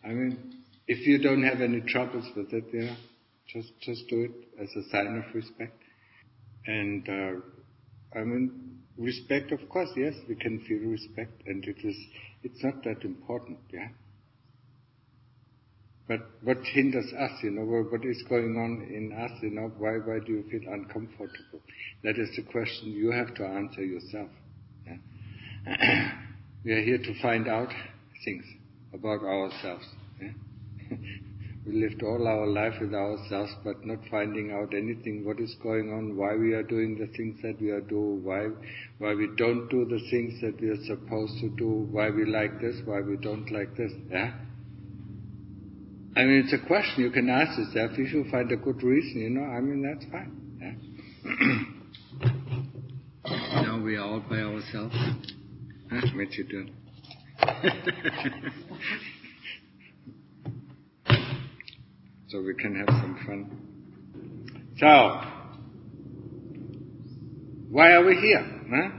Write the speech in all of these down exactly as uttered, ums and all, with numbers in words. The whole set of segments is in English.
I mean, if you don't have any troubles with it, yeah, just just do it as a sign of respect. And uh, I mean, respect, of course, yes, we can feel respect, and it is it's not that important, yeah. But what hinders us, you know, what is going on in us, you know, why why do you feel uncomfortable? That is the question you have to answer yourself. Yeah? We are here to find out things about ourselves. Yeah? We lived all our life with ourselves, but not finding out anything, what is going on, why we are doing the things that we are doing, why why we don't do the things that we are supposed to do, why we like this, why we don't like this. Yeah. I mean, it's a question you can ask yourself. If you find a good reason, you know, I mean, that's fine. Yeah. Now we are all by ourselves. Huh? What you doing? So we can have some fun. So, why are we here? Huh?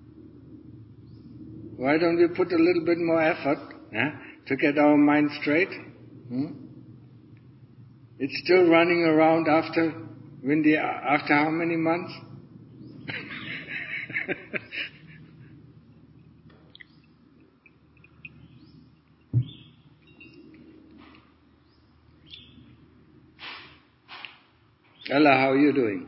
Why don't we put a little bit more effort, huh, to get our mind straight? Hmm? It's still running around after when the after how many months? Ella, how are you doing?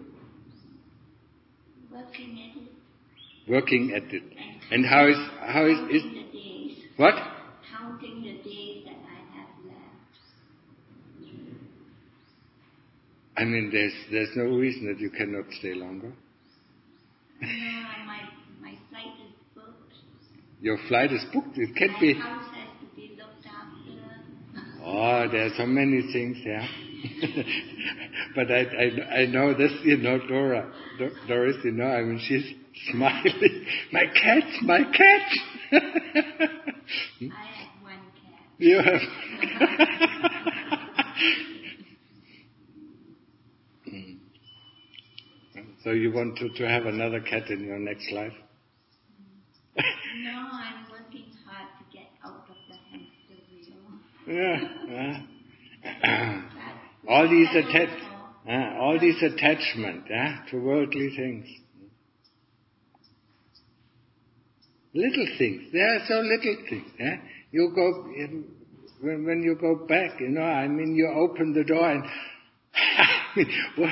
Working at it. Working at it. And how is how is, is Counting the days. What? Counting the days that I have left. I mean, there's there's no reason that you cannot stay longer. No, my my flight is booked. Your flight is booked. It can't my be. My house has to be looked after. Oh, there are so many things, yeah. But I, I I know this, you know, Dora, Doris, you know, I mean, she's smiling. My cat, my cat. Hmm? I have one cat. You have. So you want to, to have another cat in your next life? No, I'm working hard to get out of the hamster wheel. Yeah. yeah. all these attach, uh, all these attachment, yeah, to worldly things. Little things. There are so little things. Yeah? You go when, when you go back, you know. I mean, you open the door and what?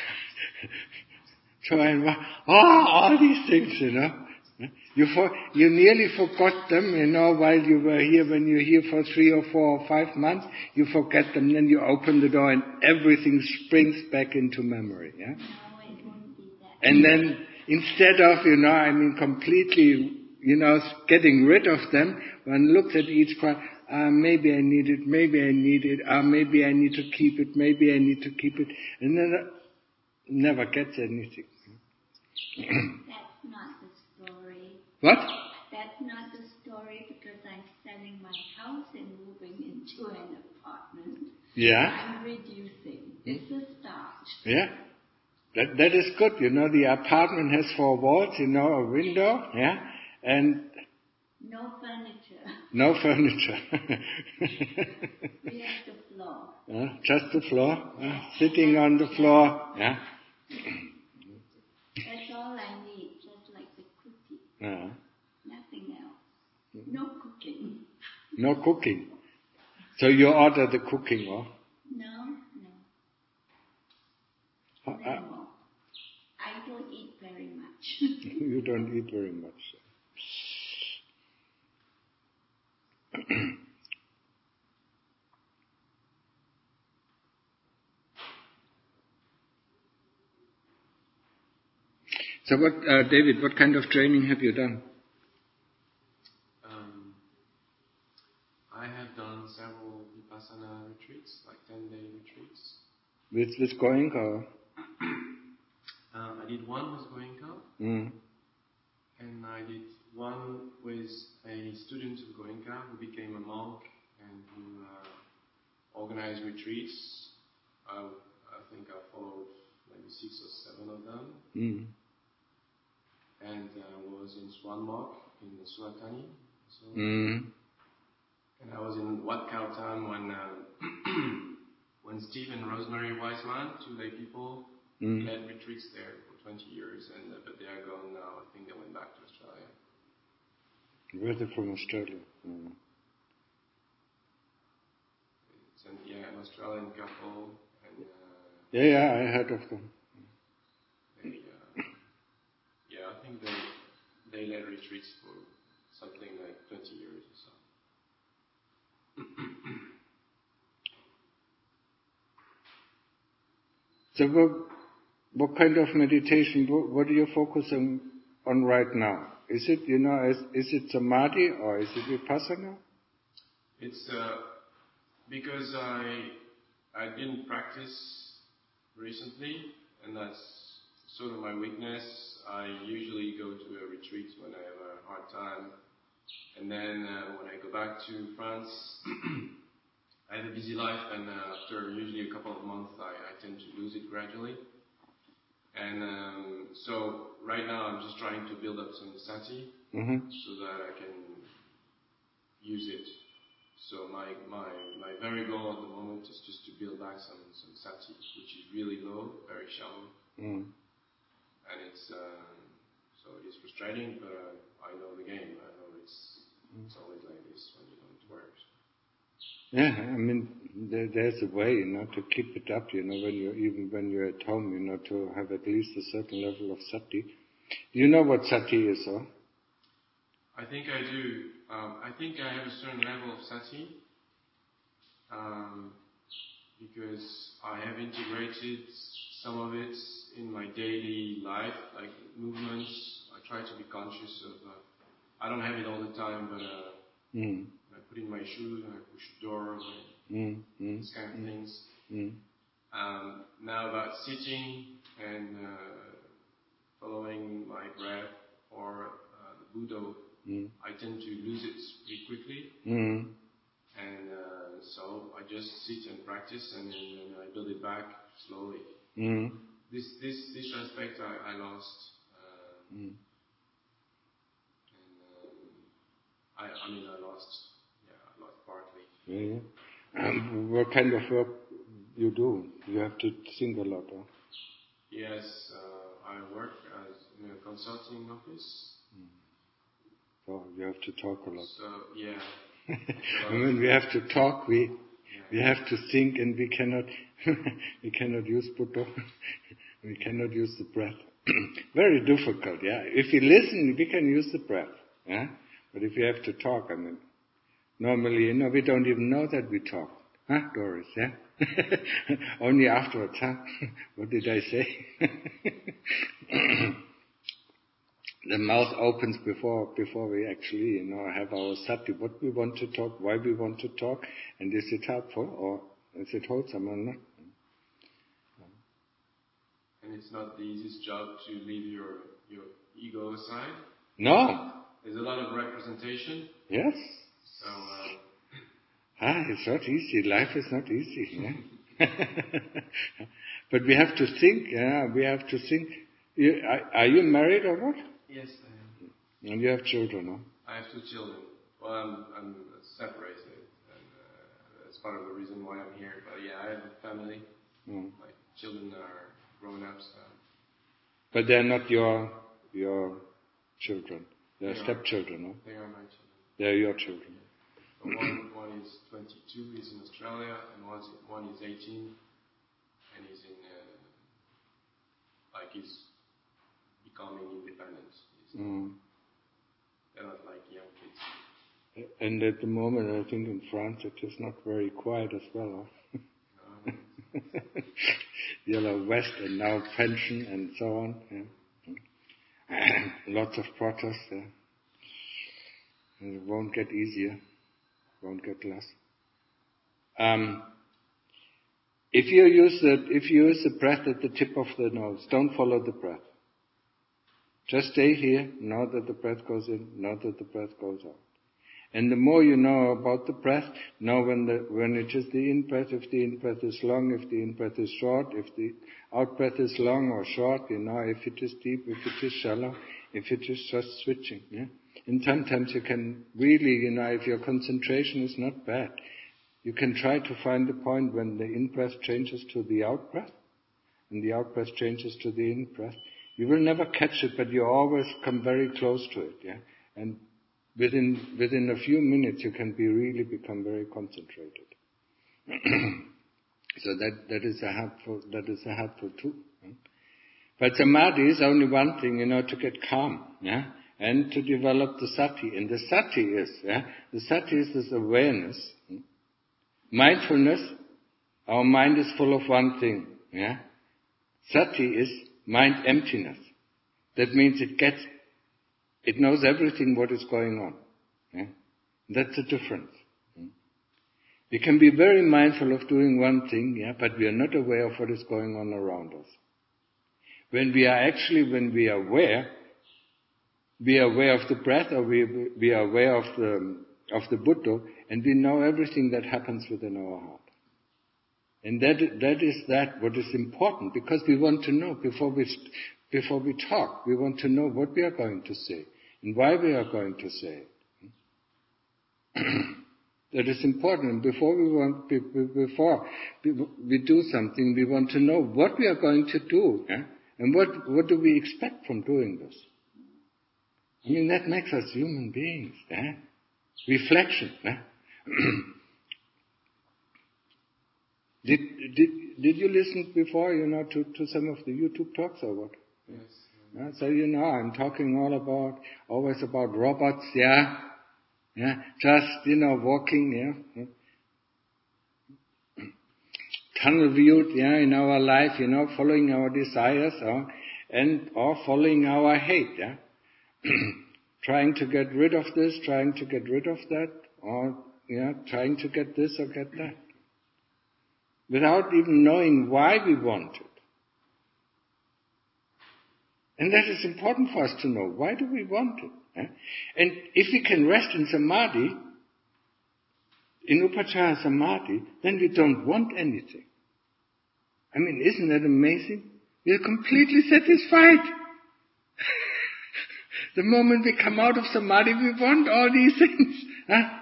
So and what? Oh, all these things, you know. You for, you nearly forgot them, you know, while you were here. When you're here for three or four or five months, you forget them. Then you open the door and everything springs back into memory. Yeah. No, it won't be that. And then instead of, you know, I mean, completely, you know, getting rid of them, one looks at each part. Uh, maybe I need it. Maybe I need it. Uh, maybe I need to keep it. Maybe I need to keep it. And then uh, never gets anything. That's not the story. What? That's not the story, because I'm selling my house and moving into an apartment. Yeah. I'm reducing. It's a start. Yeah. That that is good. You know, the apartment has four walls, you know, a window, yeah, and no furniture. No furniture. We have the floor. Uh, just the floor, uh, sitting on the floor, yeah. That's all I need, just like the cookie. Uh, Nothing else. No cooking. No cooking. So you order the cooking, or? No, no. Uh, uh, no. I don't eat very much. You don't eat very much. So what, uh, David, what kind of training have you done? Um, I have done several Vipassana retreats, like ten-day retreats. With, with Goenka, or? Um, I did one with Goenka, Mm. and I did one with a student of Goenka who became a monk and who uh, organized retreats. I, I think I followed maybe six or seven of them. Mm. And I uh, was in Swan Mark in Suratani. So, Mm. and I was in Wat Khao Tam when um, when Steve and Rosemary Wiseman, two lay people, Mm. led retreats there for twenty years, and uh, but they are gone now. I think they went back to Australia. Where they from Australia? Mm. It's an, yeah, an Australian couple, and uh, Yeah, yeah, I heard of them. they, uh, yeah, I think they they led retreats for something like twenty years or so. So what, what kind of meditation, what, what are you focusing on right now? Is it, you know, is, is it samadhi or is it vipassana? It's uh, because I I didn't practice recently, and that's sort of my weakness. I usually go to a retreat when I have a hard time, and then uh, when I go back to France, I have a busy life, and uh, after usually a couple of months, I, I tend to lose it gradually. And um, so right now I'm just trying to build up some sati, Mm-hmm. so that I can use it. So my, my, my very goal at the moment is just to build back some, some sati, which is really low, very shallow. Mm. And it's, um, so it is frustrating, but uh, I know the game. I know it's, it's always like this when you don't work. Yeah, I mean, there, there's a way, you know, to keep it up, you know, when you're, even when you're at home, you know, to have at least a certain level of sati. You know what sati is, huh? I think I do. Um, I think I have a certain level of sati, um, because I have integrated some of it in my daily life, like movements. I try to be conscious of, uh, I don't have it all the time, but uh, Mm. I put in my shoes and I push the door, and Mm. Mm. these kind of Mm. things. Mm. Um, now about sitting and uh, following my breath or uh, the Buddha, Mm. I tend to lose it pretty quickly. Mm. And uh, so I just sit and practice, and then and I build it back slowly. Mm. This this this aspect I, I lost. Um, Mm. and um, I I mean I lost. Yeah, I lost partly. Yeah, yeah. Um, what kind of work you do? You have to think a lot, huh? Yes, uh, I work as in a consulting office. So you have to talk a lot. So yeah. I mean, we have to talk, we Yeah. we have to think, and we cannot we cannot use Buddha. We cannot use the breath. Very difficult, yeah. If we listen, we can use the breath, yeah. But if you have to talk, I mean, normally, you know, we don't even know that we talk, huh, Doris? Yeah. Only afterwards, huh? What did I say? The mouth opens before before we actually, you know, have our sati, what we want to talk, why we want to talk, and is it helpful or is it wholesome or not? And it's not the easiest job to leave your your ego aside. No. There's a lot of representation. Yes. So uh, Ah, it's not easy. Life is not easy. Yeah? But we have to think. Yeah, we have to think. You, are, are you married or not? yes, I am. And you have children, no? I have two children. Well, I'm I'm separated, and uh, that's part of the reason why I'm here. But yeah, I have a family. Mm. My children are grown-ups. Uh, But they're not your your children. They're They are. stepchildren, no? they are my children. They're your children. So one one is twenty-two, he's in Australia, and one one is eighteen, and he's in uh, like he's becoming independent. He's, Mm. They're not like young kids. And at the moment, I think in France it is not very quiet as well. Huh? No, Yellow West and now pension and so on. Yeah. Lots of protests. Yeah. And it won't get easier. Won't get less. Um, if you use the if you use the breath at the tip of the nose, don't follow the breath. Just stay here. Know that the breath goes in. Know that the breath goes out. And the more you know about the breath, know when the when it is the in-breath, if the in-breath is long, if the in-breath is short, if the out-breath is long or short, you know, if it is deep, if it is shallow, if it is just switching. Yeah? And sometimes you can really, you know, if your concentration is not bad, you can try to find the point when the in-breath changes to the out-breath, and the out-breath changes to the in-breath. You will never catch it, but you always come very close to it, yeah? And within within a few minutes you can be really become very concentrated. So that, that is a helpful that is a helpful tool. Yeah? But samadhi is only one thing, you know, to get calm, yeah? And to develop the sati. And the sati is, yeah? The sati is this awareness. Yeah? Mindfulness, our mind is full of one thing, yeah? Sati is mind emptiness. That means it gets, it knows everything what is going on. Yeah? That's the difference. Yeah? We can be very mindful of doing one thing, yeah, but we are not aware of what is going on around us. When we are actually, when we are aware, we are aware of the breath, or we we are aware of the of the Buddha, and we know everything that happens within our heart. And that that is that what is important, because we want to know before we before we talk, we want to know what we are going to say and why we are going to say it. That is important. And before we want before we do something, we want to know what we are going to do, yeah? And what what do we expect from doing this. I mean, that makes us human beings. Yeah? Reflection. Yeah? Did did did you listen before, you know, to, to some of the YouTube talks or what? Yes. Yeah, so you know, I'm talking all about always about robots, yeah, yeah, just you know walking, yeah, tunnel viewed, yeah, in our life, you know, following our desires, or and or following our hate, yeah, trying to get rid of this, trying to get rid of that, or yeah, trying to get this or get that. Without even knowing why we want it. And that is important for us to know. Why do we want it? Eh? And if we can rest in samadhi, in upachara samadhi, then we don't want anything. I mean, isn't that amazing? We are completely satisfied. The moment we come out of samadhi, we want all these things. Huh?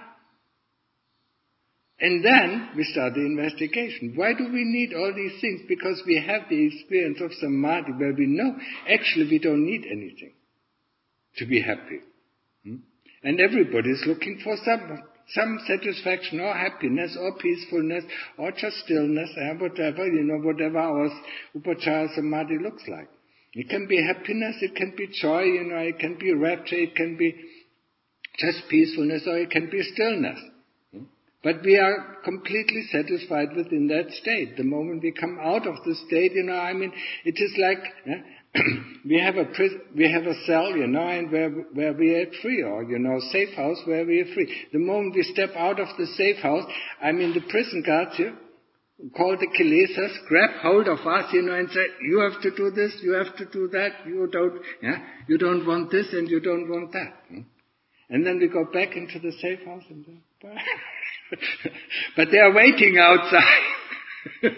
And then we start the investigation. Why do we need all these things? Because we have the experience of samadhi where we know actually we don't need anything to be happy. Hmm? And everybody is looking for some some satisfaction or happiness or peacefulness or just stillness or whatever, you know, whatever our upachara samadhi looks like. It can be happiness, it can be joy, you know, it can be rapture, it can be just peacefulness, or it can be stillness. But we are completely satisfied within that state. The moment we come out of the state, you know, I mean, it is like yeah, we have a prison, we have a cell, you know, and where where we are free, or you know, safe house where we are free. The moment we step out of the safe house, I mean, the prison guards here, called the kilesas, grab hold of us, you know, and say, you have to do this, you have to do that, you don't, yeah, you don't want this and you don't want that. And then we go back into the safe house and then, but they are waiting outside.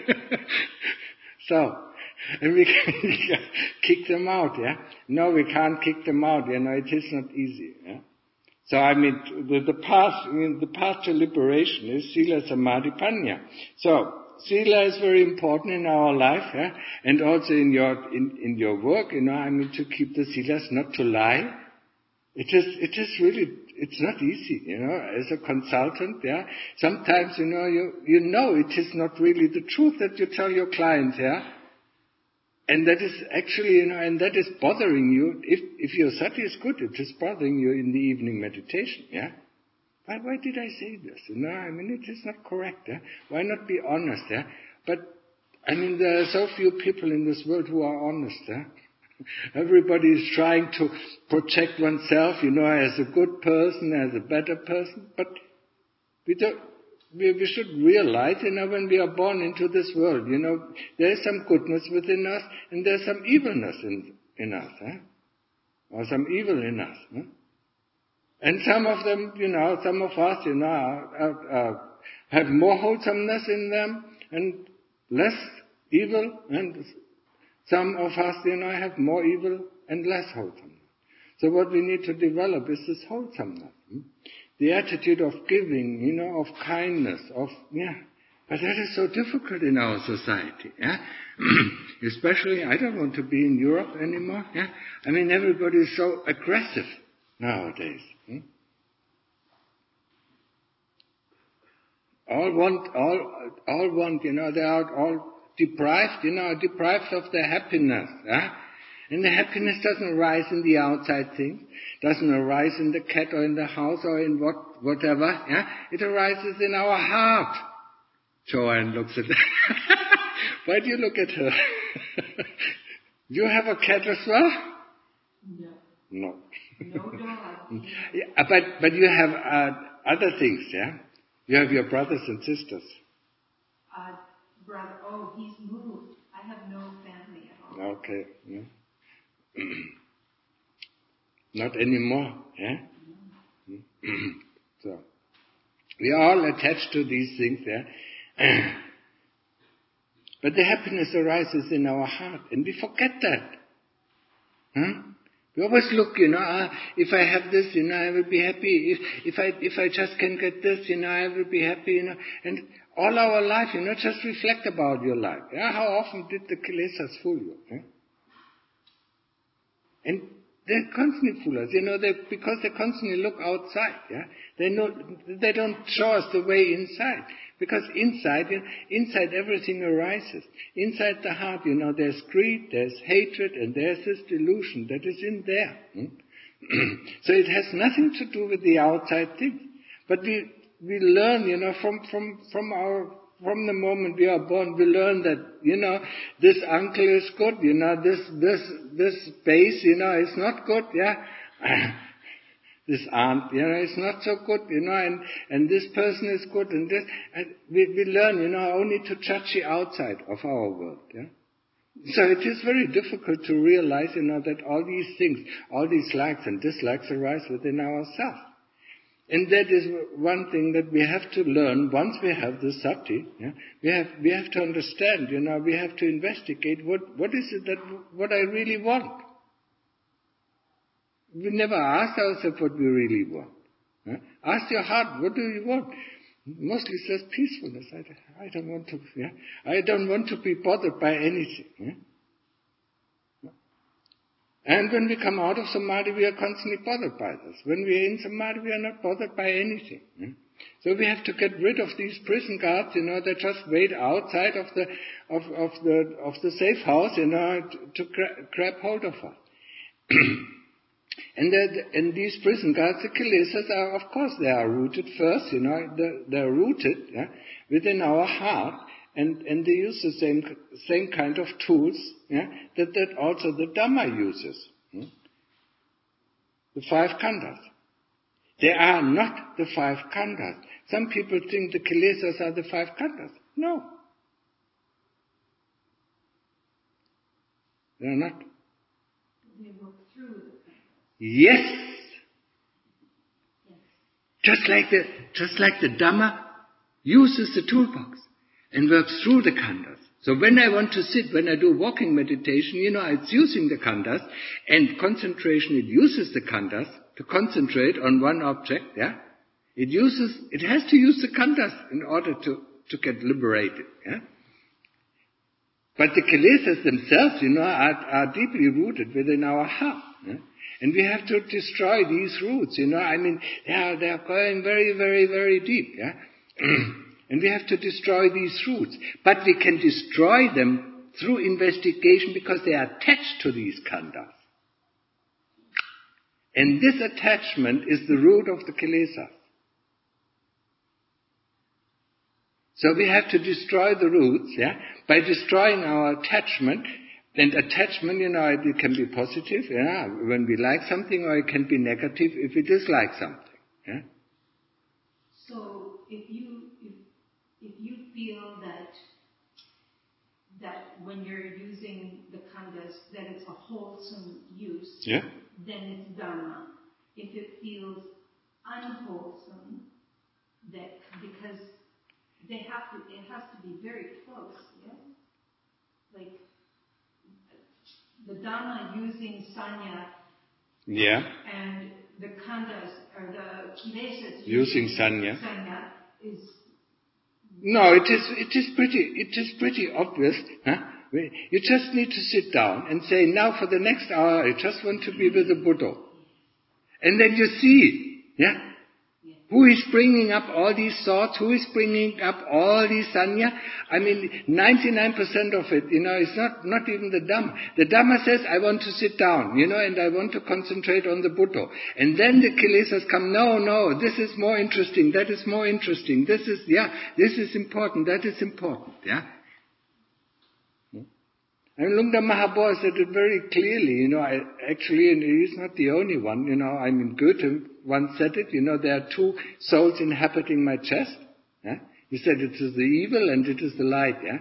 So, and we can kick them out, yeah? No, we can't kick them out, you know, it is not easy, yeah? So, I mean, the, the path, I mean, the path to liberation is Sila, Samadhi, Panya. So, Sila is very important in our life, yeah? And also in your, in, in your work, you know, I mean, to keep the Silas, not to lie. It is, it is really, it's not easy, you know, as a consultant, yeah. Sometimes, you know, you, you know it is not really the truth that you tell your clients, yeah. And that is actually, you know, and that is bothering you. If, if your sati is good, it is bothering you in the evening meditation, yeah. Why, why did I say this? You know, I mean, it is not correct, yeah. Why not be honest, yeah. But, I mean, there are so few people in this world who are honest, yeah. Everybody is trying to project oneself, you know, as a good person, as a better person. But we don't, we, we should realize, you know, when we are born into this world, you know, there is some goodness within us and there is some evilness in, in us, eh? Or some evil in us. Eh? And some of them, you know, some of us, you know, are, are, are, have more wholesomeness in them and less evil, and some of us, you know, have more evil and less wholesome. So what we need to develop is this wholesomeness. Hmm? The attitude of giving, you know, of kindness, of, yeah. But that is so difficult in our society, yeah? Especially, I don't want to be in Europe anymore, yeah? I mean, everybody is so aggressive nowadays. Hmm? All want, all, all want, you know, they are all deprived, you know, deprived of their happiness, yeah? And the happiness doesn't arise in the outside things, doesn't arise in the cat or in the house or in what, whatever, yeah? It arises in our heart. Joanne looks at Why do you look at her? Do you have a cat as well? No. No. No dog. Yeah, but, but you have uh, other things, yeah? You have your brothers and sisters. Uh, brother, oh, he's moved. I have no family at all. Okay. Yeah. Not anymore, yeah? No. So, we are all attached to these things, yeah? But the happiness arises in our heart, and we forget that. Huh? We always look, you know, ah, if I have this, you know, I will be happy. If, if I if I just can get this, you know, I will be happy, you know. And all our life, you know, just reflect about your life. Yeah? How often did the kilesas fool you? Yeah? And they constantly fool us, you know, they, because they constantly look outside, yeah. They know, they don't show us the way inside. Because inside, you know, inside everything arises. Inside the heart, you know, there's greed, there's hatred, and there's this delusion that is in there. Hmm? So it has nothing to do with the outside things. But we, we learn, you know, from, from, from our, from the moment we are born, we learn that, you know, this uncle is good, you know, this, this, this base, you know, is not good, yeah. This aunt, you know, is not so good, you know, and, and this person is good, and this, and we, we learn, you know, only to judge the outside of our world, yeah. So it is very difficult to realize, you know, that all these things, all these likes and dislikes arise within ourselves. And that is one thing that we have to learn once we have the sati, yeah, we have, we have to understand, you know, we have to investigate what, what is it that, what I really want. We never ask ourselves what we really want. Huh? Ask your heart, what do you want? Mostly says peacefulness. I, I don't want to. Yeah? I don't want to be bothered by anything. Yeah? And when we come out of samadhi, we are constantly bothered by this. When we are in samadhi, we are not bothered by anything. Yeah? So we have to get rid of these prison guards, you know, that just wait outside of the of, of the of the safe house, you know, to, to gra- grab hold of us. And, that, and these prison guards, the kilesas, are, of course, they are rooted first, you know, they're, they're rooted yeah, within our heart, and, and they use the same same kind of tools yeah, that, that also the Dhamma uses. Hmm? The five khandhas. They are not the five khandhas. Some people think the kilesas are the five khandhas. No. They are not. They work through the Yes. yes. Just like the just like the Dhamma uses the toolbox and works through the khandhas. So when I want to sit, when I do walking meditation, you know, it's using the khandhas, and concentration, it uses the khandhas to concentrate on one object, yeah? It uses, it has to use the khandhas in order to, to get liberated, yeah? But the kilesas themselves, you know, are, are deeply rooted within our heart, yeah? And we have to destroy these roots, you know, I mean, they are, they are going very, very, very deep, yeah? And we have to destroy these roots. But we can destroy them through investigation because they are attached to these khandhas. And this attachment is the root of the kilesas. So we have to destroy the roots, yeah, by destroying our attachment. And attachment, you know, it can be positive, yeah, when we like something, or it can be negative if we dislike something, yeah. So if you if, if you feel that that when you're using the khandhas that it's a wholesome use, yeah, then it's dhamma. If it feels unwholesome, that because they have to, it has to be very close, yes? Like the Dhamma using sanya Yeah. And the khandhas, or the kilesas Using using sanya. sanya is... No, it is, it is pretty, it is pretty obvious. Huh? You just need to sit down and say, now for the next hour, I just want to be with the Buddha. And then you see, yeah? Who is bringing up all these thoughts? Who is bringing up all these sanya? I mean, ninety-nine percent of it, you know, is not, not even the Dhamma. The Dhamma says, I want to sit down, you know, and I want to concentrate on the Buddha. And then the kilesas come, no, no, this is more interesting, that is more interesting, this is, yeah, this is important, that is important, yeah. And Lungda Mahabodhi said it very clearly, you know, I, actually, and he's not the only one, you know, I mean, Goethe once said it, you know, there are two souls inhabiting my chest, yeah? He said it is the evil and it is the light, yeah.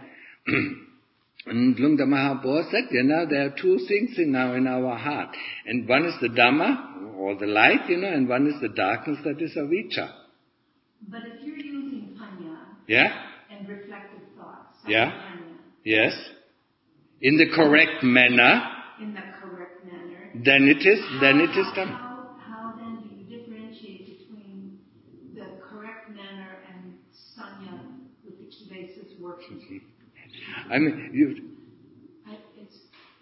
And Lungda Mahabodhi said, you know, there are two things in our, in our heart, and one is the Dhamma, or the light, you know, and one is the darkness, that is avijja. But if you're using panya, yeah, and reflective thoughts, yeah, panya, yes, in the correct manner, in the correct manner, then it is, how, then it is how, done. How, how then do you differentiate between the correct manner and sanya with the kilesas working? I mean, you. I, it's,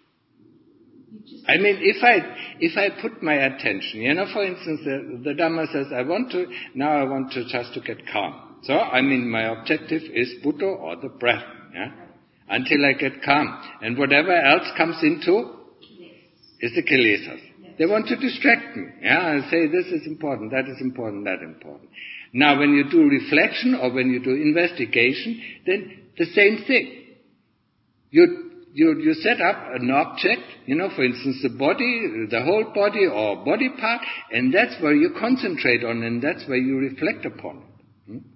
you just I mean, if I if I put my attention, you know, for instance, the, the Dhamma says, I want to now I want to just to get calm. So I mean, my objective is Buddha or the breath, yeah. Until I get calm. And whatever else comes into is the kilesas. They want to distract me. Yeah, and say this is important, that is important, that important. Now when you do reflection or when you do investigation, then the same thing. You, you, you set up an object, you know, for instance the body, the whole body or body part, and that's where you concentrate on and that's where you reflect upon it. Hmm?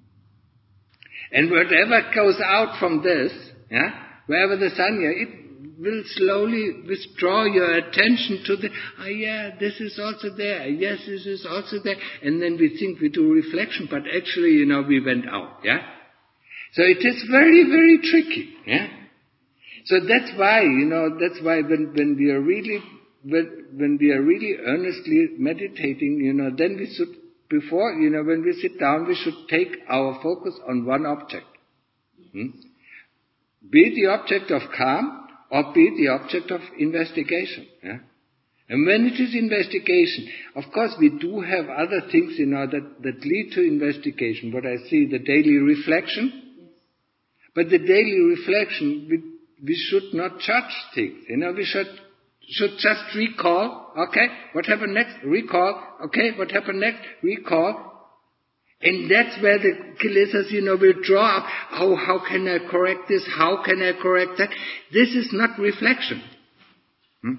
And whatever goes out from this, yeah, wherever the sanya, it will slowly withdraw your attention to the, ah, oh yeah, this is also there, yes, this is also there, and then we think we do reflection, but actually, you know, we went out, yeah? So it is very, very tricky, yeah? So that's why, you know, that's why when, when we are really, when, when we are really earnestly meditating, you know, then we should, before, you know, when we sit down, we should take our focus on one object. Hmm? Be it the object of calm, or be it the object of investigation. Yeah? And when it is investigation, of course we do have other things, you know, that, that lead to investigation. What I see, the daily reflection. Yes. But the daily reflection, we, we should not judge things. You know, we should, should just recall, okay, what happened next? Recall, okay, what happened next? Recall. And that's where the kilesas, you know, will draw up. Oh, how can I correct this? How can I correct that? This is not reflection. Hmm?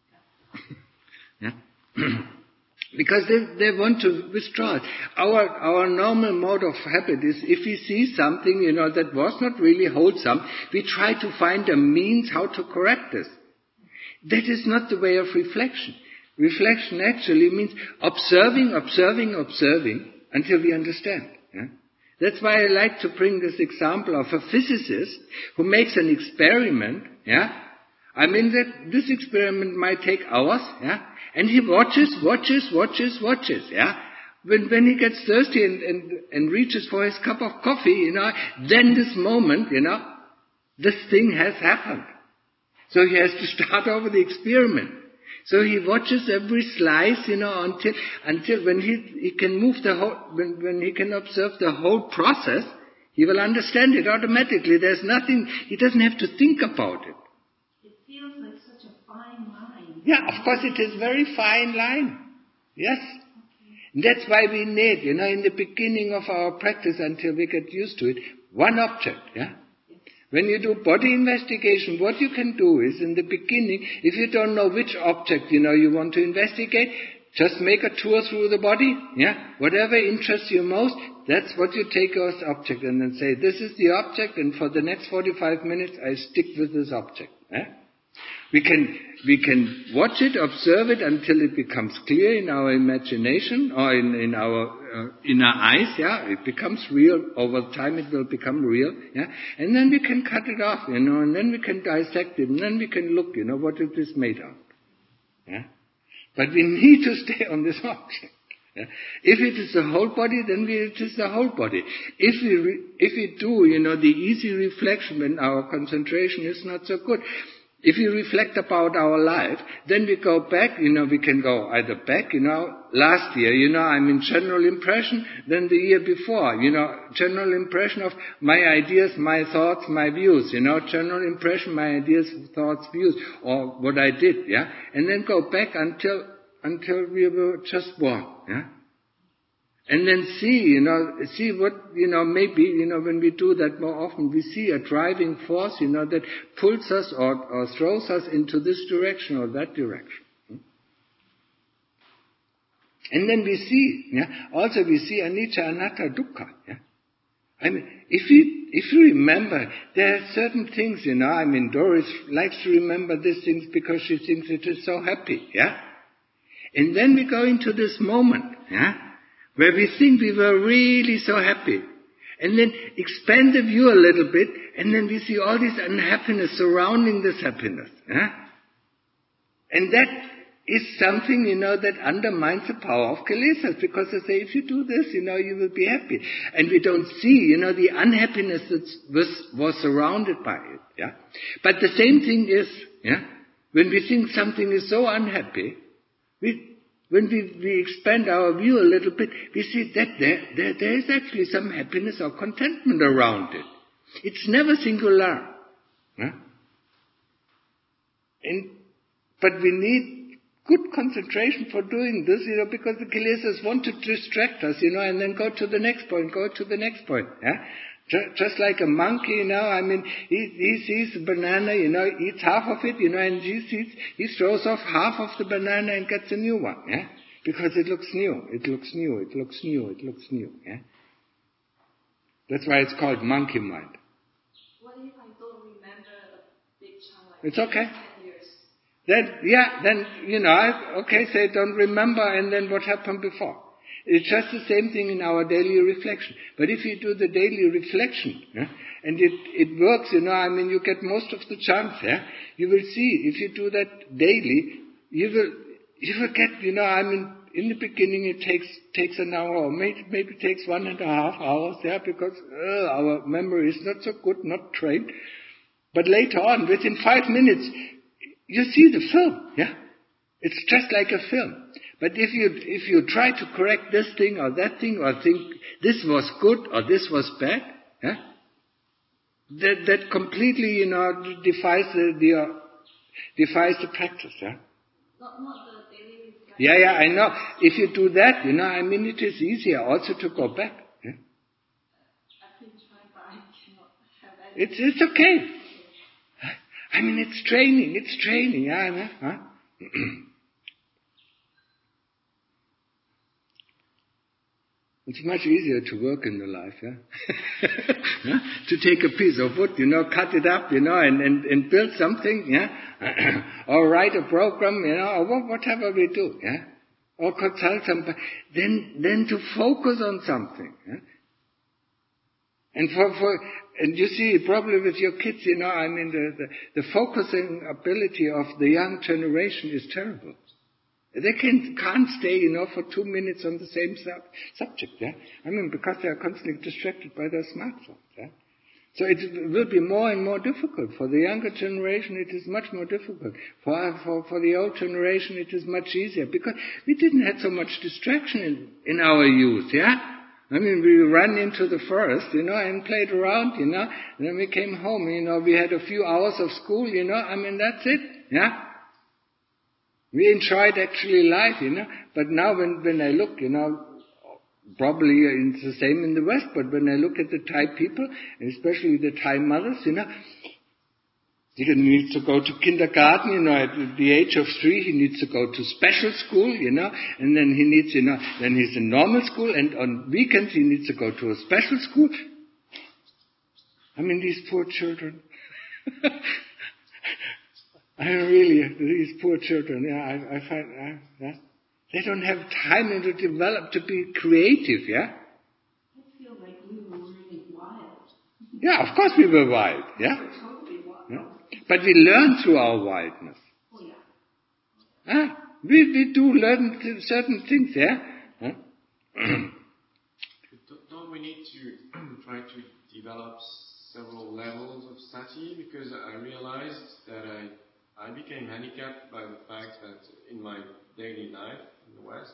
Yeah? Because they, they want to withdraw it. Our, our normal mode of habit is if we see something, you know, that was not really wholesome, we try to find a means how to correct this. That is not the way of reflection. Reflection actually means observing, observing, observing, until we understand. Yeah? That's why I like to bring this example of a physicist who makes an experiment. Yeah, I mean that this experiment might take hours. Yeah, and he watches, watches, watches, watches. Yeah, when when he gets thirsty and, and and reaches for his cup of coffee, you know, then this moment, you know, this thing has happened. So he has to start over the experiment. So he watches every slice, you know, until until when he he can move the whole, when when he can observe the whole process, he will understand it automatically. There's nothing, he doesn't have to think about it. It feels like such a fine line. Yeah, of course it is very fine line. Yes. Okay. That's why we need, you know, in the beginning of our practice until we get used to it, one object, yeah. When you do body investigation, what you can do is, in the beginning, if you don't know which object, you know, you want to investigate, just make a tour through the body, yeah? Whatever interests you most, that's what you take as object, and then say, this is the object, and for the next forty-five minutes, I stick with this object, yeah? We can, we can watch it, observe it until it becomes clear in our imagination or in, in our, uh, in our eyes, yeah. It becomes real. Over time it will become real, yeah. And then we can cut it off, you know, and then we can dissect it, and then we can look, you know, what it is made of, yeah. But we need to stay on this object. Yeah? If it is the whole body, then we, it is the whole body. If we re, if we do, you know, the easy reflection when our concentration is not so good, if we reflect about our life, then we go back, you know, we can go either back, you know, last year, you know, I'm in general impression, then the year before, you know, general impression of my ideas, my thoughts, my views, you know, general impression, my ideas, thoughts, views, or what I did, yeah, and then go back until, until we were just born, yeah. And then see, you know, see what, you know, maybe, you know, when we do that more often, we see a driving force, you know, that pulls us or, or throws us into this direction or that direction. And then we see, yeah, also we see anicca, anatta, dukkha, yeah. I mean, if you, if you remember, there are certain things, you know, I mean, Doris likes to remember these things because she thinks it is so happy, yeah. And then we go into this moment, yeah, where we think we were really so happy. And then expand the view a little bit, and then we see all this unhappiness surrounding this happiness. Yeah? And that is something, you know, that undermines the power of kilesas, because they say, if you do this, you know, you will be happy. And we don't see, you know, the unhappiness that was, was surrounded by it. Yeah? But the same thing is, yeah, when we think something is so unhappy, we When we, we expand our view a little bit, we see that there, there, there is actually some happiness or contentment around it. It's never singular. Huh? And, but we need good concentration for doing this, you know, because the kilesas want to distract us, you know, and then go to the next point, go to the next point. Yeah? Just, just like a monkey, you know, I mean, he, he sees a banana, you know, eats half of it, you know, and he sees, he throws off half of the banana and gets a new one, yeah? Because it looks new, it looks new, it looks new, it looks new, yeah? That's why it's called monkey mind. What if I don't remember a big chunk like It's okay. ten years? Then, yeah, then, you know, I, okay, say don't remember, and then what happened before? It's just the same thing in our daily reflection. But if you do the daily reflection, yeah, and it, it works, you know, I mean, you get most of the chance, yeah, you will see, if you do that daily, you will, you will get, you know, I mean, in the beginning it takes, takes an hour, or maybe, maybe takes one and a half hours, yeah, because uh, our memory is not so good, not trained. But later on, within five minutes, you see the film, yeah. It's just like a film. But if you if you try to correct this thing or that thing, or think this was good or this was bad, yeah, that that completely, you know, defies the, the uh, defies the practice, yeah. Not not the daily reflection. Yeah, yeah, I know. If you do that, you know, I mean, it is easier also to go back. Yeah? I've been trying, but I cannot have any. It's it's okay. I mean, it's training. It's training. Yeah, I know, huh? It's much easier to work in the life, yeah? Yeah? To take a piece of wood, you know, cut it up, you know, and, and, and build something, yeah? Or write a program, you know, or whatever we do, yeah? Or consult somebody. Then, then to focus on something, yeah? And for, for, and you see, probably with your kids, you know, I mean, the, the, the focusing ability of the young generation is terrible. They can, can't stay, you know, for two minutes on the same sub, subject, yeah? I mean, because they are constantly distracted by their smartphones, yeah? So it will be more and more difficult. For the younger generation, it is much more difficult. For, for, for the old generation, it is much easier, because we didn't have so much distraction in, in our youth, yeah? I mean, we ran into the forest, you know, and played around, you know, and then we came home, you know, we had a few hours of school, you know, I mean, that's it, yeah? We enjoyed actually life, you know, but now when, when I look, you know, probably it's the same in the West, but when I look at the Thai people, and especially the Thai mothers, you know, he needs to go to kindergarten, you know, at the age of three, he needs to go to special school, you know, and then he needs, you know, then he's in normal school, and on weekends he needs to go to a special school. I mean, these poor children. I really, these poor children, yeah, I, I find, uh, yeah, they don't have time to develop, to be creative, yeah? I feel like we were really wild. Yeah, of course we were wild, yeah? We were totally wild. Yeah? But we learn through our wildness. Oh, yeah. Ah, We, we do learn th- certain things, yeah? Huh? Don't we need to try to develop several levels of sati? Because I realized that I, I became handicapped by the fact that in my daily life in the West,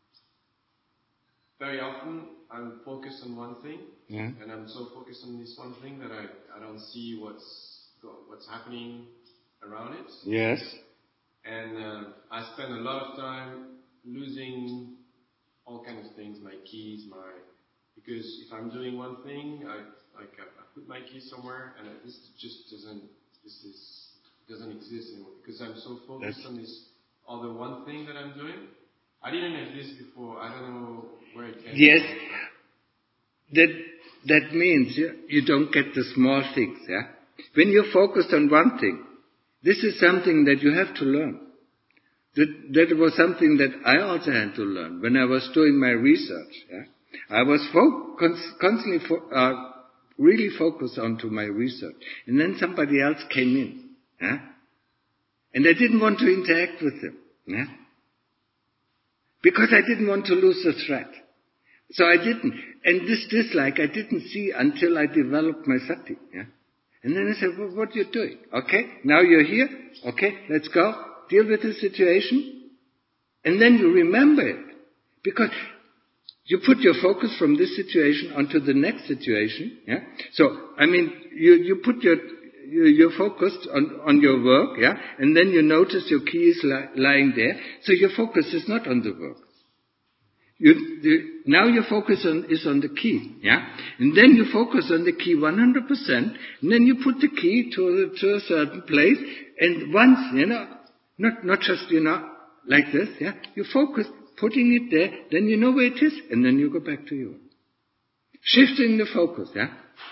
very often I'm focused on one thing, yeah. and I'm so focused on this one thing that I, I don't see what's what's happening around it. Yes. And uh, I spend a lot of time losing all kinds of things, my keys, my because if I'm doing one thing, I like I, I put my keys somewhere, and this just doesn't this is doesn't exist anymore because I'm so focused That's... on this other one thing that I'm doing. I didn't have this before. I don't know where it came yes. from. That that means you, you don't get the small things, yeah? When you're focused on one thing, this is something that you have to learn. That, that was something that I also had to learn when I was doing my research, yeah? I was fo- cons- constantly fo- uh, really focused onto my research. And then somebody else came in, yeah? And I didn't want to interact with them, yeah? Because I didn't want to lose the thread. So I didn't. And this dislike I didn't see until I developed my sati. Yeah? And then I said, well, what are you doing? Okay, now you're here. Okay, let's go. Deal with the situation. And then you remember it. Because you put your focus from this situation onto the next situation. Yeah. So, I mean, you, you put your, you, you're focused on, on your work. Yeah. And then you notice your key is li- lying there. So your focus is not on the work. You, you, now your focus on, is on the key, yeah? And then you focus on the key one hundred percent, and then you put the key to, to a certain place, and once, you know, not, not just, you know, like this, yeah? You focus, putting it there, then you know where it is, and then you go back to your work. Shifting the focus, yeah?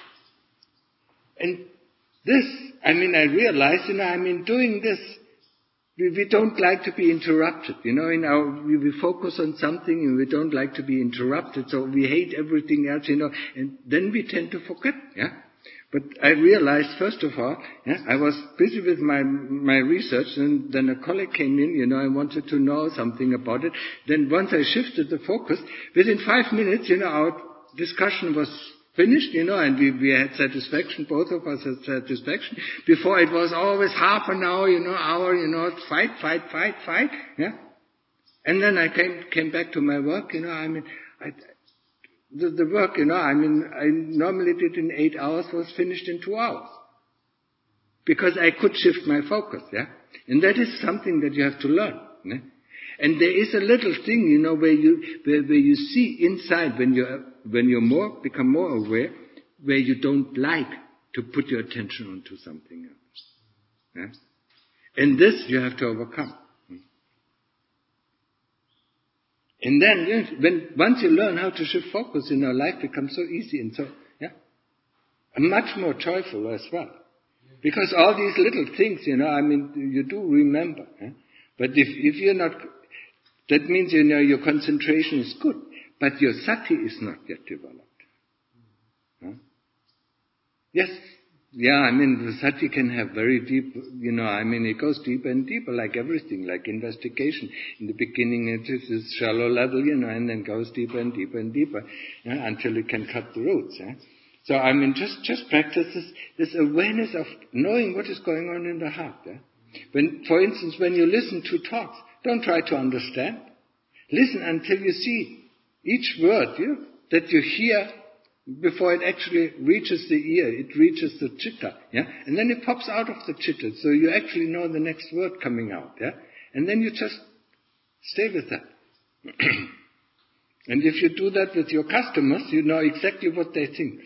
And this, I mean, I realize, you know, I mean, doing this, We, we don't like to be interrupted, you know, in our, we, we focus on something and we don't like to be interrupted, so we hate everything else, you know, and then we tend to forget, yeah. But I realized, first of all, yeah, I was busy with my, my research, and then a colleague came in, you know, I wanted to know something about it. Then once I shifted the focus, within five minutes, you know, our discussion was finished, you know, and we, we had satisfaction, both of us had satisfaction. Before it was always half an hour, you know, hour, you know, fight, fight, fight, fight, yeah. And then I came, came back to my work, you know, I mean, I, the, the work, you know, I mean, I normally did in eight hours, was finished in two hours. Because I could shift my focus, yeah. And that is something that you have to learn, yeah? And there is a little thing, you know, where you, where, where you see inside when you're, when you're more, become more aware, where you don't like to put your attention onto something else. Yeah? And this you have to overcome. And then, you know, when, once you learn how to shift focus, you know, life becomes so easy and so, yeah, and much more joyful as well. Because all these little things, you know, I mean, you do remember. Yeah? But if, if you're not, that means, you know, your concentration is good, but your sati is not yet developed. Huh? Yes, yeah, I mean, the sati can have very deep, you know, I mean, it goes deeper and deeper, like everything, like investigation. In the beginning, it is this shallow level, you know, and then goes deeper and deeper and deeper, yeah, until it can cut the roots. Yeah? So, I mean, just, just practice this, this awareness of knowing what is going on in the heart. Yeah? When, for instance, when you listen to talks, don't try to understand. Listen until you see each word, yeah, that you hear before it actually reaches the ear, it reaches the chitta, yeah, and then it pops out of the chitta, so you actually know the next word coming out, yeah, and then you just stay with that. And if you do that with your customers, you know exactly what they think,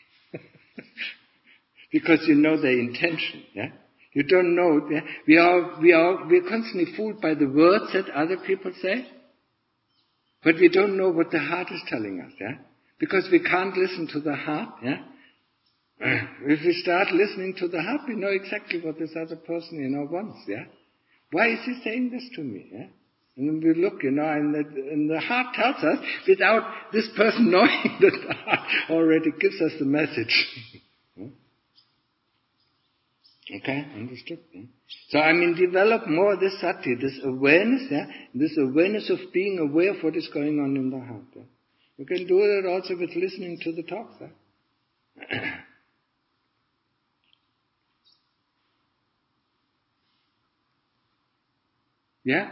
because you know their intention, yeah. You don't know. Yeah? We are, we are, we are constantly fooled by the words that other people say, but we don't know what the heart is telling us, yeah? Because we can't listen to the heart, yeah? If we start listening to the heart, we know exactly what this other person, you know, wants, yeah? Why is he saying this to me, yeah? And we look, you know, and the, and the heart tells us, without this person knowing that the heart already gives us the message. Okay, understood. Yeah? So I mean, develop more this sati, this awareness, yeah? This awareness of being aware of what is going on in the heart. Yeah? You can do it also with listening to the talks. Yeah? Yeah?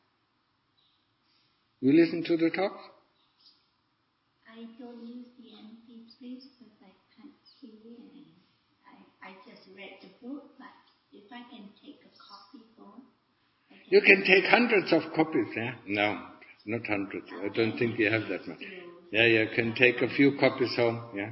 You listen to the talks? I don't use the M P threes because I can't hear it. I, I just read the book, but if I can take a copy home, I can You can take hundreds of copies, yeah? No, not hundreds. I don't think you have that much. Yeah, you can take a few copies home, yeah?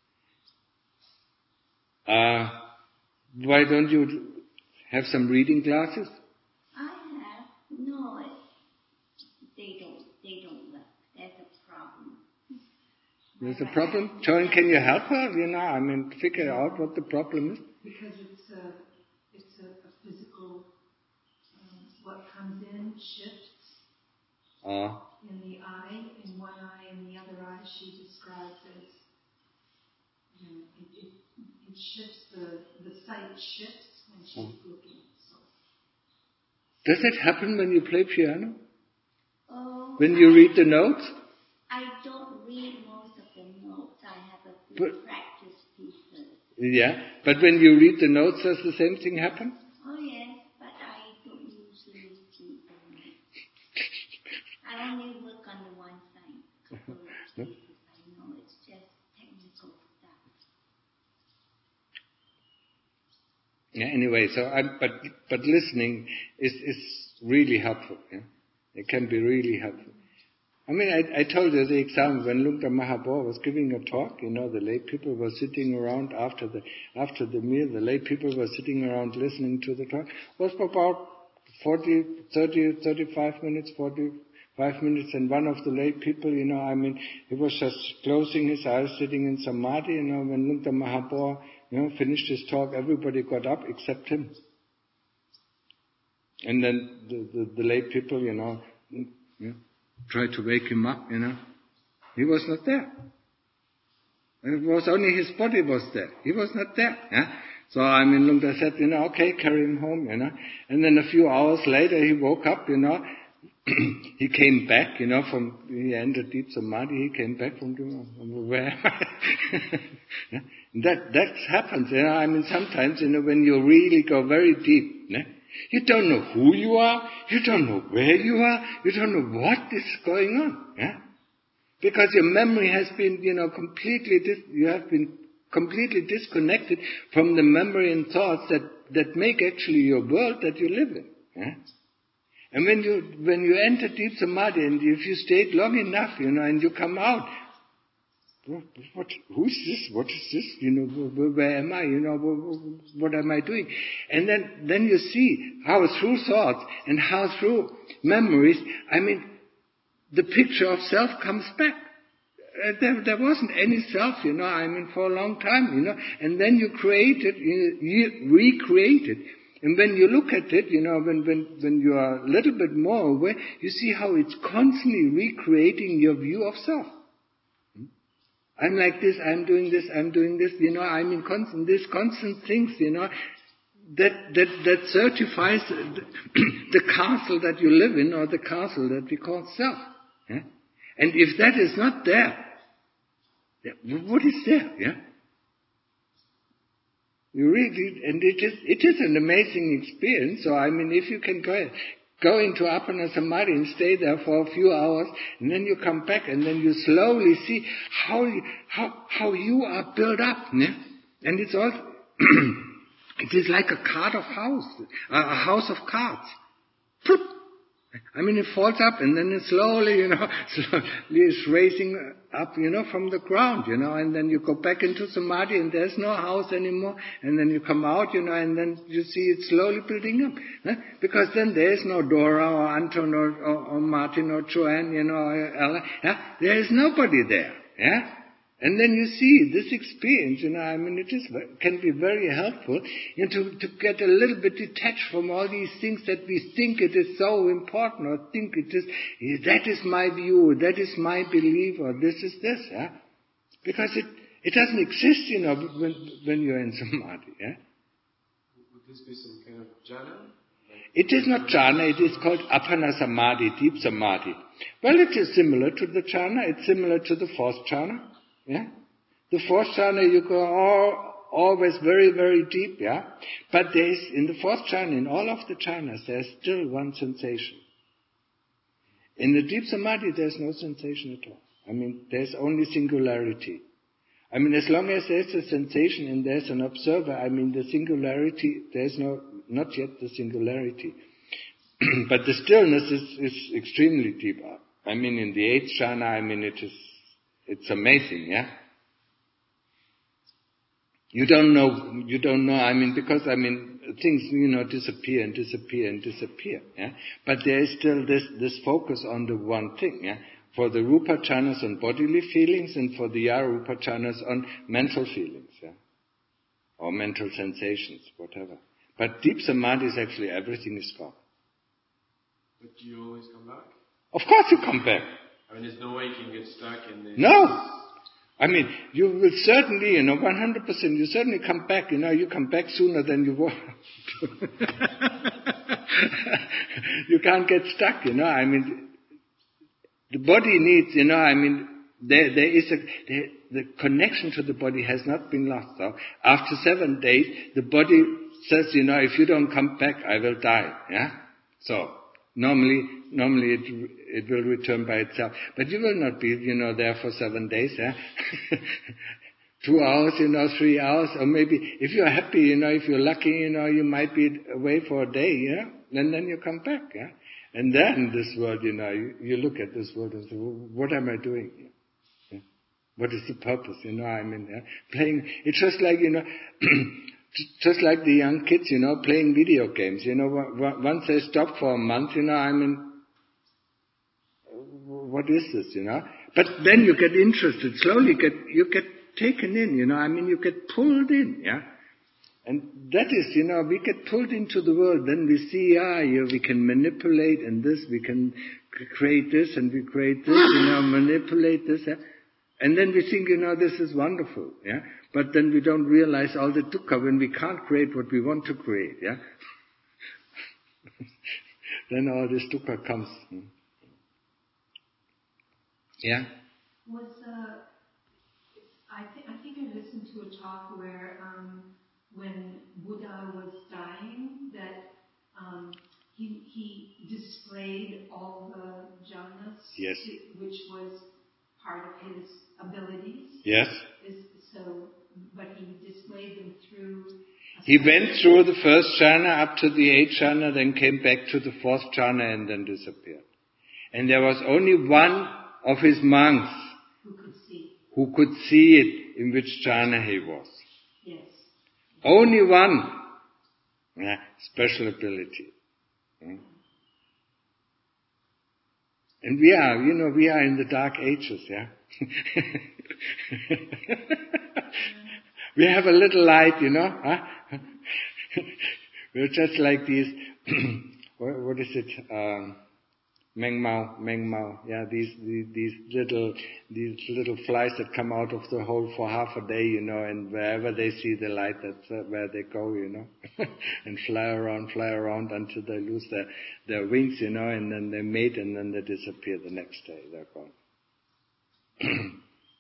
Uh, why don't you have some reading classes? I have. No, it, they don't, they don't work. That's a problem. There's a problem? Joan, can you help her? You know, I mean, figure out what the problem is. Because it's a, it's a, a physical, um, what comes in shifts Uh, in the eye, in one eye, and the other eye she describes as, you know, it, it, it shifts, the, the sight shifts when she's uh. looking. So. Does it happen when you play piano? Oh, When you I, read the notes? I don't read most of the notes. I have a few But- practice pieces. Yeah, but when you read the notes, does the same thing happen? Oh yes, but I don't usually read the notes. I only work on the one side, couple of pieces. I know it's just technical stuff. Yeah, anyway, so I'm, but but listening is is really helpful. Yeah? It can be really helpful. I mean, I, I told you the example when Lungta Mahabor was giving a talk. You know, the lay people were sitting around after the after the meal. The lay people were sitting around listening to the talk. It was about forty, thirty, thirty-five minutes, forty-five minutes, and one of the lay people, you know, I mean, he was just closing his eyes, sitting in samadhi. You know, when Lungta Mahabor, you know, finished his talk, everybody got up except him. And then the, the, the lay people, you know, you know, tried to wake him up, you know. He was not there. It was only his body was there. He was not there. Yeah? So I mean, Lungta said, you know, okay, carry him home, you know. And then a few hours later, he woke up, you know. He came back, you know, from, he entered deep samadhi, he came back from the, where am I? Yeah? That, that happens, you know. I mean, sometimes, you know, when you really go very deep, yeah? You don't know who you are, you don't know where you are, you don't know what is going on, yeah? Because your memory has been, you know, completely, dis- you have been completely disconnected from the memory and thoughts that, that make actually your world that you live in, yeah? And when you, when you enter deep samadhi, and if you stayed long enough, you know, and you come out, what, what, who's this? What is this? You know, where, where am I? You know, what, what am I doing? And then, then you see how through thoughts and how through memories, I mean, the picture of self comes back. Uh, there, there wasn't any self, you know, I mean, for a long time, you know, and then you create it, you, you recreate it. And when you look at it, you know, when, when, when you are a little bit more aware, you see how it's constantly recreating your view of self. I'm like this, I'm doing this, I'm doing this, you know, I mean, constant, these constant things, you know, that, that, that certifies the, the castle that you live in, or the castle that we call self. Yeah? And if that is not there, what is there, yeah? You really, and it is, it is an amazing experience, so I mean, if you can go, go into Appana Samadhi and stay there for a few hours, and then you come back, and then you slowly see how you, how how you are built up, yeah? And it's all it is like a card of house, a house of cards. I mean, it falls up, and then it slowly, you know, slowly is raising up, you know, from the ground, you know, and then you go back into samadhi, and there's no house anymore, and then you come out, you know, and then you see it slowly building up, huh? Because then there is no Dora or Anton or, or, or Martin or Joanne, you know, or Ella, yeah? There is nobody there, yeah? And then you see this experience, you know, I mean, it is, can be very helpful, you know, to, to get a little bit detached from all these things that we think it is so important, or think it is, that is my view, that is my belief, or this is this, yeah? Because it, it doesn't exist, you know, when, when you're in samadhi, yeah? Would this be some kind of jhana? It is not jhana, it is called Appana Samadhi, deep samadhi. Well, it is similar to the jhana, it's similar to the fourth jhana. Yeah? The fourth jhana, you go all, always very, very deep, yeah? But there is, in the fourth jhana, in all of the jhanas, there is still one sensation. In the deep samadhi, there is no sensation at all. I mean, there is only singularity. I mean, as long as there is a sensation and there is an observer, I mean, the singularity, there is no, not yet the singularity. But the stillness is, is extremely deep. I mean, in the eighth jhana, I mean, it is, it's amazing, yeah? You don't know, you don't know, I mean, because, I mean, things, you know, disappear and disappear and disappear, yeah? But there is still this, this focus on the one thing, yeah? For the Rupa jhanas on bodily feelings and for the Arupa jhanas on mental feelings, yeah? Or mental sensations, whatever. But deep samadhi is actually everything is gone. But do you always come back? Of course you come back. I mean, there's no way you can get stuck in this. No! I mean, you will certainly, you know, one hundred percent, you certainly come back, you know, you come back sooner than you want. You can't get stuck, you know, I mean, the body needs, you know, I mean, there, there is a, there, the connection to the body has not been lost. So after seven days, the body says, you know, if you don't come back, I will die, yeah? So, normally, normally it, it will return by itself. But you will not be, you know, there for seven days, yeah? Two hours, you know, three hours, or maybe, if you're happy, you know, if you're lucky, you know, you might be away for a day, yeah? And then you come back, yeah? And then this world, you know, you, you look at this world and say, well, what am I doing here? Yeah? What is the purpose, you know, I mean, yeah? Playing, it's just like, you know, just like the young kids, you know, playing video games, you know, once they stop for a month, you know, I mean, what is this, you know? But then you get interested, slowly get, you get taken in, you know, I mean, you get pulled in, yeah? And that is, you know, we get pulled into the world, then we see, ah, yeah, we can manipulate and this, we can create this and we create this, you know, manipulate this, yeah? And then we think, you know, this is wonderful, yeah? But then we don't realize all the dukkha when we can't create what we want to create, yeah? Then all this dukkha comes. Yeah? Was, uh, I, th- I think I listened to a talk where, um, when Buddha was dying, that um, he, he displayed all the jhanas, yes, which was part of his abilities. Yes. Is, so, but he displayed them through. He went through the first jhana up to the eighth jhana, then came back to the fourth jhana and then disappeared. And there was only one of his monks who could see, who could see it, in which jhana he was. Yes. Only one. Yeah, special ability. Yeah. And we are, you know, we are in the dark ages, yeah? We have a little light, you know, huh? We're just like these, what, what is it, um, Meng Mao, Meng Mao, yeah, these, these, these little, these little flies that come out of the hole for half a day, you know, and wherever they see the light, that's uh, where they go, you know, and fly around, fly around until they lose their, their wings, you know, and then they mate and then they disappear the next day, they're gone.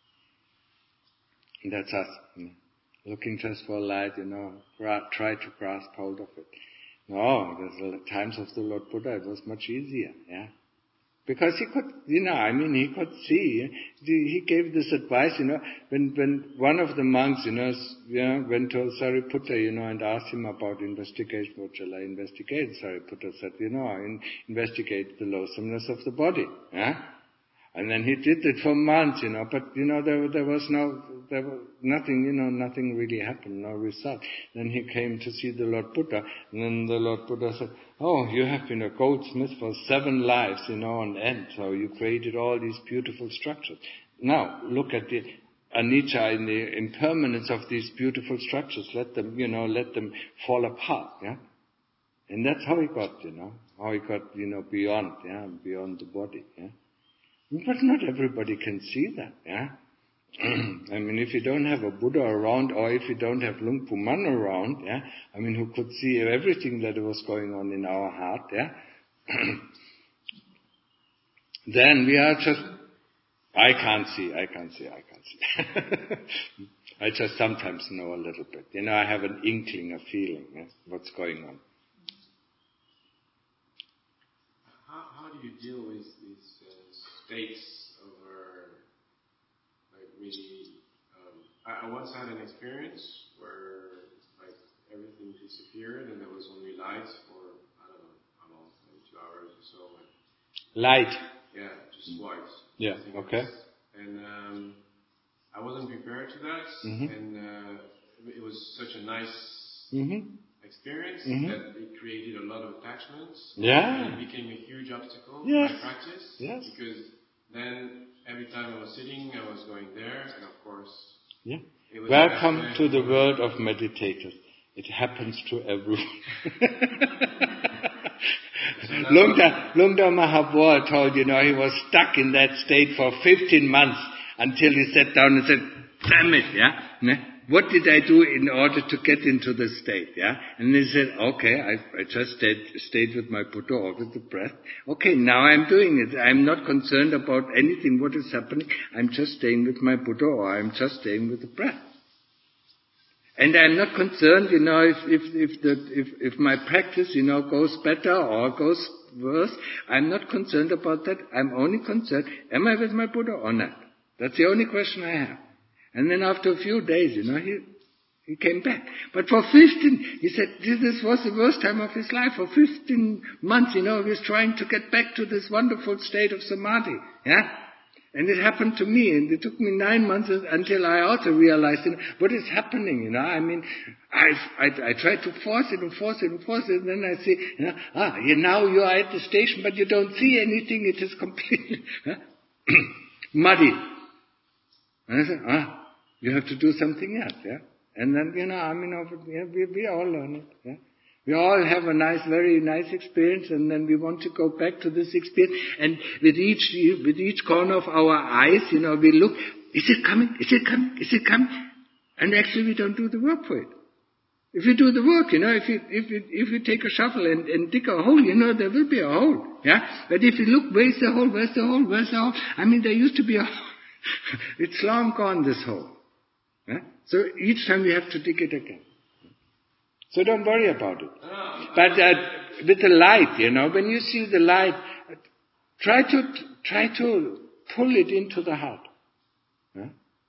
That's us, you know, looking just for light, you know, gra- try to grasp hold of it. No, the times of the Lord Buddha, it was much easier, yeah. Because he could, you know, I mean, he could see. He gave this advice, you know, when when one of the monks, you know, you know went to Sariputta, you know, and asked him about investigation. What shall I investigate? Sariputta said, you know, in, investigate the loathsomeness of the body, yeah. And then he did it for months, you know, but, you know, there, there was no, there was nothing, you know, nothing really happened, no result. Then he came to see the Lord Buddha, and then the Lord Buddha said, oh, you have been a goldsmith for seven lives, you know, on end, so you created all these beautiful structures. Now, look at the anicca and the impermanence of these beautiful structures. Let them, you know, let them fall apart, yeah? And that's how he got, you know, how he got, you know, beyond, yeah, beyond the body, yeah? But not everybody can see that, yeah? I mean, if you don't have a Buddha around, or if you don't have Luang Pu Man around, yeah, I mean, who could see everything that was going on in our heart, yeah, then we are just, I can't see, I can't see, I can't see. I just sometimes know a little bit. You know, I have an inkling, a feeling, yeah, what's going on. How, how do you deal with these uh, states over, like, really, um, I, I once had an experience where, like, everything disappeared and there was only light for, I don't know, how long, maybe two hours or so. And, light? Yeah, just white. Yeah, okay. Else. And um, I wasn't prepared to that, mm-hmm. and uh, it was such a nice mm-hmm. experience mm-hmm. that it created a lot of attachments. Yeah. And it became a huge obstacle yes. in my practice. Yes. Because then every time I was sitting, I was going there, and of course... Yeah. It was Welcome to the world of meditators. It happens to everyone. Lungda Mahabua told, you know, he was stuck in that state for fifteen months until he sat down and said, damn it, yeah? What did I do in order to get into this state, yeah? And he said, okay, I, I just stayed, stayed with my Buddha or with the breath. Okay, now I'm doing it. I'm not concerned about anything, what is happening. I'm just staying with my Buddha or I'm just staying with the breath. And I'm not concerned, you know, if, if, if the, if, if my practice, you know, goes better or goes worse. I'm not concerned about that. I'm only concerned, am I with my Buddha or not? That's the only question I have. And then after a few days, you know, he, he came back. But for fifteen, he said, this was the worst time of his life. For fifteen months, you know, he was trying to get back to this wonderful state of samadhi. Yeah? And it happened to me, and it took me nine months until I also realized, you know, what is happening, you know. I mean, I, I, I tried to force it and force it and force it, and then I see, you know, ah, you, now you are at the station, but you don't see anything, it is completely huh? muddy. And I said, ah, you have to do something else, yeah. And then, you know, I mean, yeah, we, we all learn it, yeah. We all have a nice, very nice experience, and then we want to go back to this experience. And with each, with each corner of our eyes, you know, we look, is it coming? Is it coming? Is it coming? And actually we don't do the work for it. If you do the work, you know, if you, if you, if you take a shovel and, and dig a hole, you know, there will be a hole. Yeah? But if you look, where's the hole? Where's the hole? Where's the hole? I mean, there used to be a hole. It's long gone, this hole. Yeah? So each time we have to dig it again. So don't worry about it. But uh, with the light, you know, when you see the light, try to try to pull it into the heart. Huh?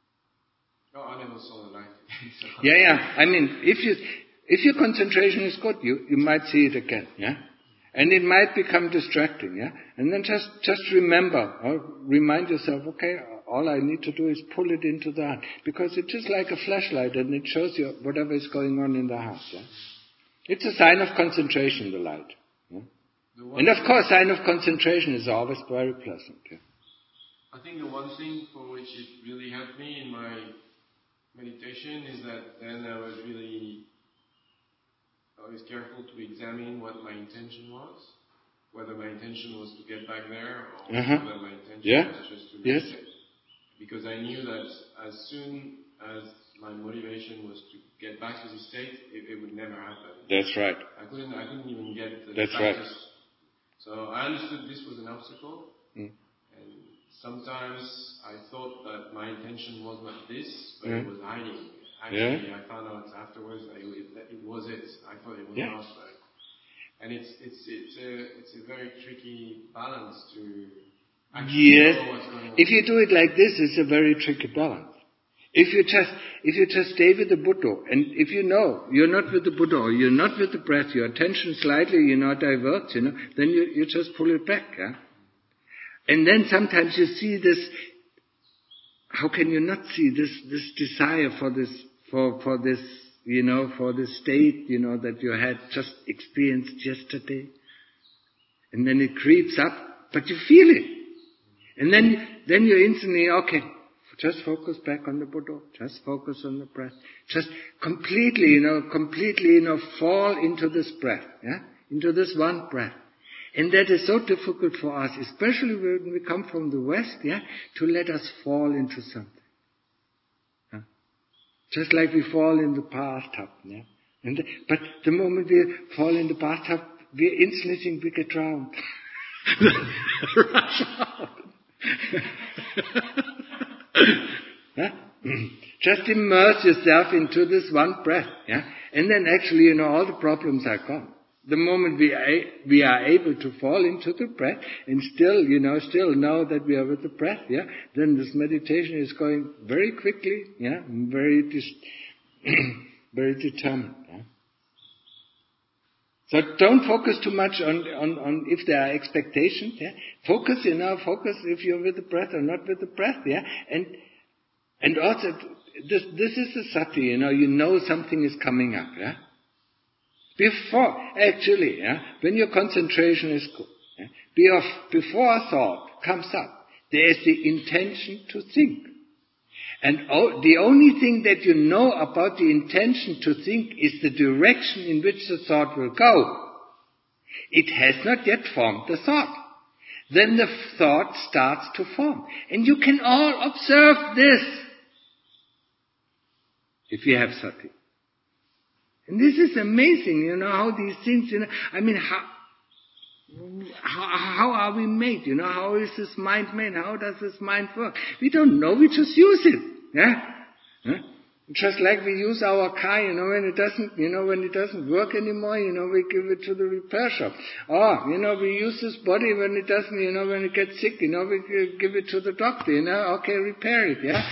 No, I never saw the light. So. Yeah, yeah. I mean, if you if your concentration is good, you you might see it again. Yeah, and it might become distracting. Yeah, and then just just remember or remind yourself. Okay, all I need to do is pull it into the heart, because it's just like a flashlight and it shows you whatever is going on in the heart. Yeah? It's a sign of concentration, the light. Yeah? The and of course, sign of concentration is always very pleasant. Yeah? I think the one thing for which it really helped me in my meditation is that then I was really always careful to examine what my intention was. Whether my intention was to get back there or uh-huh. whether my intention yeah. was just to meditate. Yes. Because I knew that as soon as my motivation was to get back to the state, it, it would never happen. That's right. I couldn't. I couldn't even get the That's practice. Right. So I understood this was an obstacle, mm. and sometimes I thought that my intention was not this, but mm. it was hiding. Actually, yeah. I found out afterwards that it, it, it was it. I thought it was yeah. not. But, and it's it's it's a it's a very tricky balance to. Yes. If you do it like this, it's a very tricky balance. If you just, if you just stay with the Buddha, and if you know you're not with the Buddha, or you're not with the breath, your attention slightly, you know, diverts, you know, then you, you just pull it back, yeah? And then sometimes you see this, how can you not see this, this desire for this, for, for this, you know, for this state, you know, that you had just experienced yesterday? And then it creeps up, but you feel it. And then, then you instantly, okay, just focus back on the Buddha, just focus on the breath. Just completely, you know, completely, you know, fall into this breath, yeah? Into this one breath. And that is so difficult for us, especially when we come from the West, yeah? To let us fall into something. Just like we fall in the bathtub. Yeah? And the, but the moment we fall in the bathtub, we instantly think we get drowned. Rush out. Yeah? Just immerse yourself into this one breath. Yeah? And then actually, you know, all the problems are gone. The moment we are, we are able to fall into the breath and still, you know, still know that we are with the breath, yeah, then this meditation is going very quickly, yeah, very, dis- very determined. Yeah? So don't focus too much on, on, on if there are expectations, yeah. Focus, you know, focus if you're with the breath or not with the breath, yeah. And, and also, this, this is a sati, you know, you know something is coming up, yeah. Before, actually, yeah, when your concentration is good, yeah, before a thought comes up, there is the intention to think. And oh, the only thing that you know about the intention to think is the direction in which the thought will go. It has not yet formed the thought. Then the thought starts to form. And you can all observe this if you have sati. And this is amazing, you know, how these things, you know, I mean, how, how, how are we made, you know, how is this mind made, how does this mind work? We don't know, we just use it, yeah? Huh? Just like we use our car, you know, when it doesn't, you know, when it doesn't work anymore, you know, we give it to the repair shop. Or, you know, we use this body when it doesn't, you know, when it gets sick, you know, we give it to the doctor, you know, okay, repair it, yeah?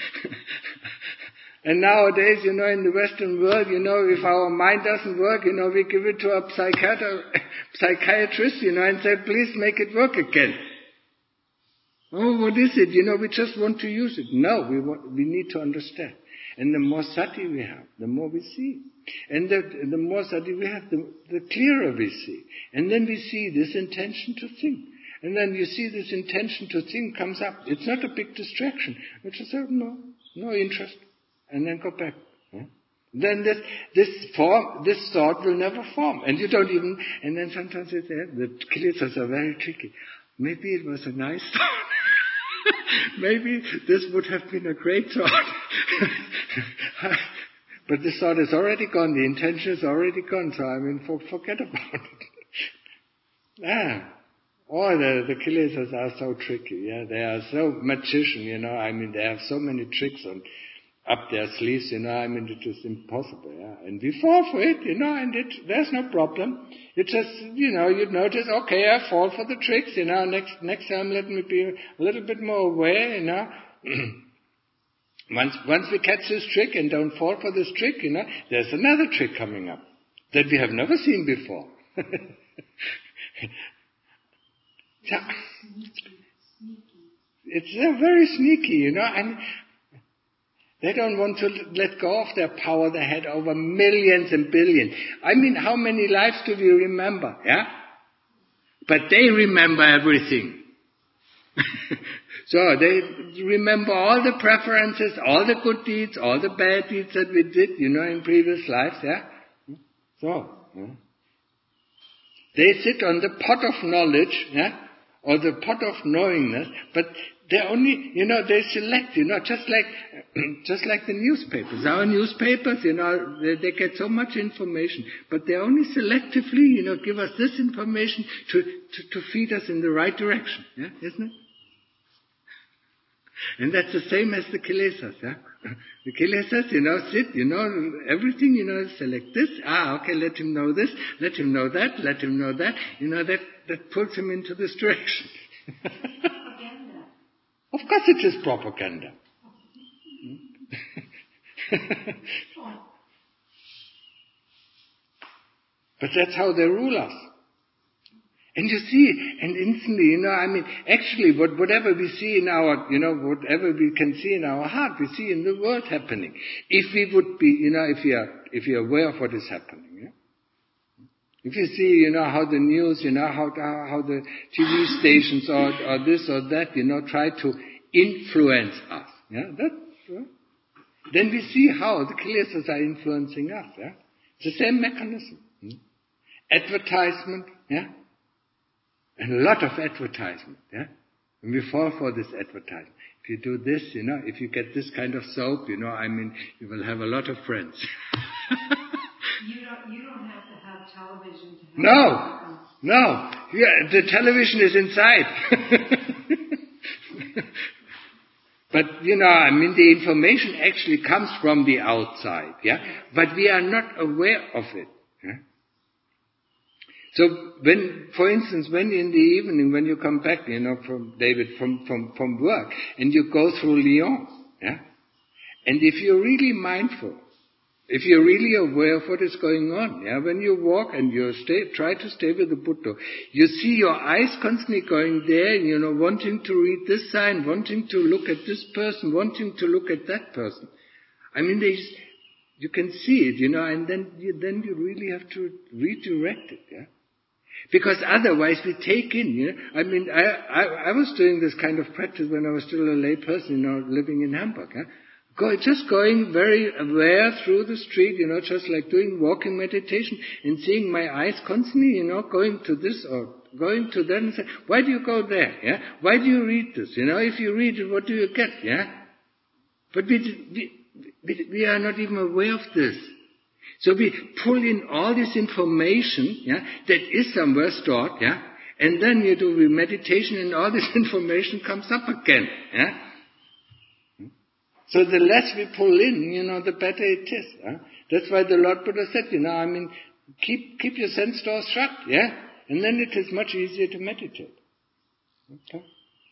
And nowadays, you know, in the Western world, you know, if our mind doesn't work, you know, we give it to a psychiatrist, psychiatrist, you know, and say, please make it work again. Oh, what is it? You know, we just want to use it. No, we want, we need to understand. And the more sati we have, the more we see. And the, the more sati we have, the, the clearer we see. And then we see this intention to think. And then you see this intention to think comes up. It's not a big distraction. It's just, no, no interest. And then go back. Yeah? Then this this form, this thought will never form, and you don't even. And then sometimes it's uh, the kilesas are very tricky. Maybe it was a nice thought. Maybe this would have been a great thought. But the thought is already gone. The intention is already gone. So I mean, for, forget about it. Yeah. Oh, the the kilesas are so tricky. Yeah, they are so magician. You know, I mean, they have so many tricks on. Up their sleeves, you know, I mean, it is impossible, yeah. And we fall for it, you know, and it, there's no problem. You just, you know, you notice, okay, I fall for the tricks, you know, next, next time let me be a little bit more aware, you know. once, once we catch this trick and don't fall for this trick, you know, there's another trick coming up that we have never seen before. Yeah. It's uh, very sneaky, you know, and they don't want to let go of their power they had over millions and billions. I mean, how many lives do we remember, yeah? But they remember everything. So they remember all the preferences, all the good deeds, all the bad deeds that we did, you know, in previous lives, yeah? So, yeah. They sit on the pot of knowledge, yeah? Or the pot of knowingness, but they only, you know, they select, you know, just like, just like the newspapers. Our newspapers, you know, they, they get so much information, but they only selectively, you know, give us this information to, to, to feed us in the right direction, yeah, isn't it? And that's the same as the kilesas, yeah? The kilesas, you know, sit, you know, everything, you know, select this, ah, okay, let him know this, let him know that, let him know that, you know, that, that pulls him into this direction. Propaganda. Of course it is propaganda. But that's how they rule us. And you see, and instantly, you know, I mean, actually, what, whatever we see in our, you know, whatever we can see in our heart, we see in the world happening. If we would be, you know, if we are, if we are aware of what is happening, yeah? If you see, you know, how the news, you know, how, how, how the T V stations or, or this or that, you know, try to influence us, yeah, that, yeah? Then we see how the kilesas are influencing us, yeah. It's the same mechanism. Hmm? Advertisement, yeah. And a lot of advertisement, yeah? And we fall for this advertisement. If you do this, you know, if you get this kind of soap, you know, I mean, you will have a lot of friends. You don't, you don't have to have television to have No, no. Yeah, the television is inside. But, you know, I mean, the information actually comes from the outside, yeah? But we are not aware of it. Yeah? So when, for instance, when in the evening, when you come back, you know, from David, from, from, from work, and you go through Lyon, yeah? And if you're really mindful, if you're really aware of what is going on, yeah, when you walk and you stay, try to stay with the Buddha, you see your eyes constantly going there, you know, wanting to read this sign, wanting to look at this person, wanting to look at that person. I mean, they, you can see it, you know, and then you, then you really have to redirect it, yeah. Because otherwise we take in, you know, I mean, I, I, I was doing this kind of practice when I was still a lay person, you know, living in Hamburg, yeah. Go, just going very aware through the street, you know, just like doing walking meditation and seeing my eyes constantly, you know, going to this or going to that and say, why do you go there? Yeah? Why do you read this? You know, if you read it, what do you get? Yeah? But we, we, we are not even aware of this. So we pull in all this information, yeah, that is somewhere stored, yeah, and then you do meditation and all this information comes up again, yeah. So the less we pull in, you know, the better it is. Huh? That's why the Lord Buddha said, you know, I mean, keep keep your sense doors shut, yeah? And then it is much easier to meditate. Okay?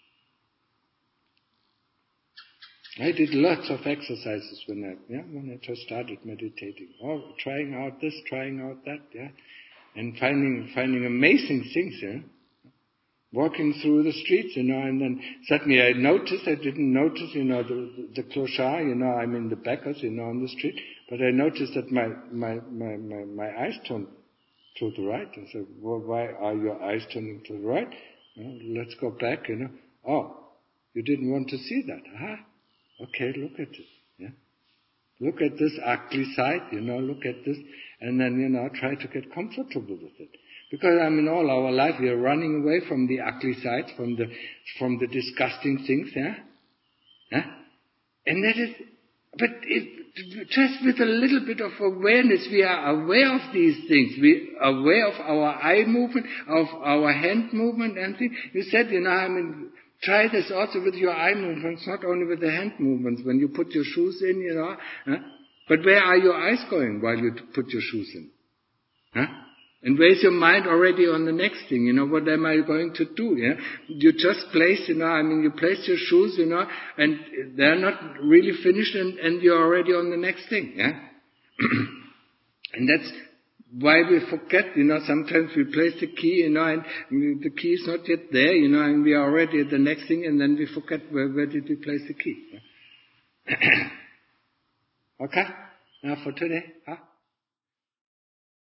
I did lots of exercises when I, yeah, when I just started meditating. Oh, trying out this, trying out that, yeah? And finding finding amazing things, yeah? Walking through the streets, you know, and then suddenly I noticed, I didn't notice, you know, the, the, the clochard, you know, I mean the beggars, you know, on the street, but I noticed that my, my, my, my, my eyes turned to the right. I said, well, why are your eyes turning to the right? You know, let's go back, you know. Oh, you didn't want to see that. Aha. Okay, look at it, yeah. Look at this ugly side, you know, look at this, and then, you know, try to get comfortable with it. Because, I mean, all our life we are running away from the ugly sides, from the from the disgusting things, yeah? Yeah? And that is, but it, just with a little bit of awareness, we are aware of these things. We are aware of our eye movement, of our hand movement and things. You said, you know, I mean, try this also with your eye movements, not only with the hand movements. When you put your shoes in, you know, huh? But where are your eyes going while you put your shoes in? Huh? And where's your mind already on the next thing? You know, what am I going to do? Yeah, you just place, you know, I mean, you place your shoes, you know, and they're not really finished, and, and you're already on the next thing. Yeah, and that's why we forget. You know, sometimes we place the key, you know, and the key is not yet there, you know, and we are already at the next thing, and then we forget where, where did we place the key. Yeah? Okay, now for today, huh?